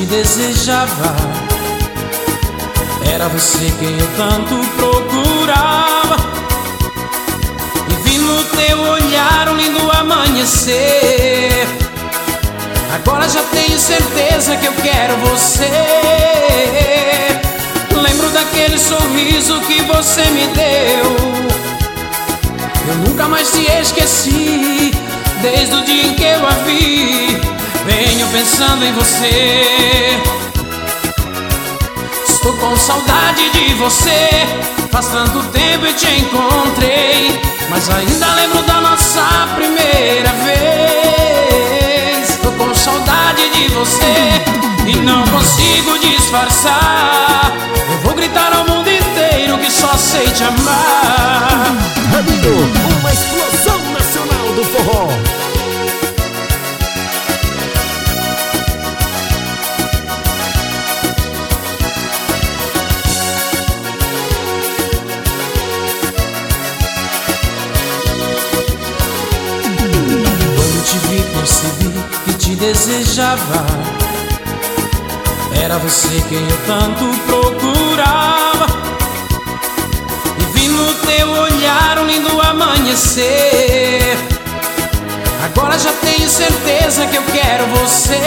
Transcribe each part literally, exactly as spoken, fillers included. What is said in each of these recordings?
desejava. Era você quem eu tanto procurava. E vi no teu olhar um lindo amanhecer. Agora já tenho certeza que eu quero você. Lembro daquele sorriso que você me deu. Eu nunca mais te esqueci, desde o dia em que eu a vi. Venho pensando em você. Estou com saudade de você. Faz tanto tempo eu te encontrei, mas ainda lembro da nossa primeira vez. Estou com saudade de você e não consigo disfarçar. Eu vou gritar ao mundo inteiro que só sei te amar. Rabinho, uma explosão nacional do forró. Quando te vi percebi que te desejava. Era você quem eu tanto procurava. E vi no teu olhar um lindo amanhecer. Agora já tenho certeza que eu quero você.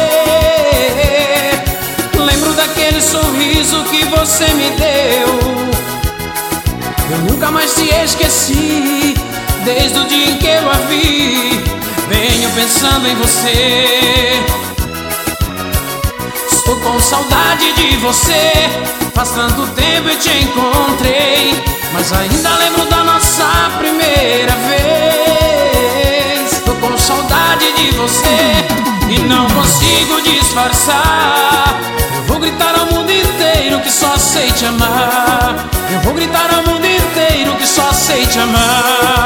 Lembro daquele sorriso que você me deu. Eu nunca mais te esqueci, desde o dia em que eu a vi. Venho pensando em você. Estou com saudade de você. Faz tanto tempo eu te encontrei, mas ainda lembro da nossa primeira vez. Estou com saudade de você e não consigo disfarçar. Eu vou gritar ao mundo inteiro que só sei te amar. Eu vou gritar ao mundo inteiro que só sei te amar.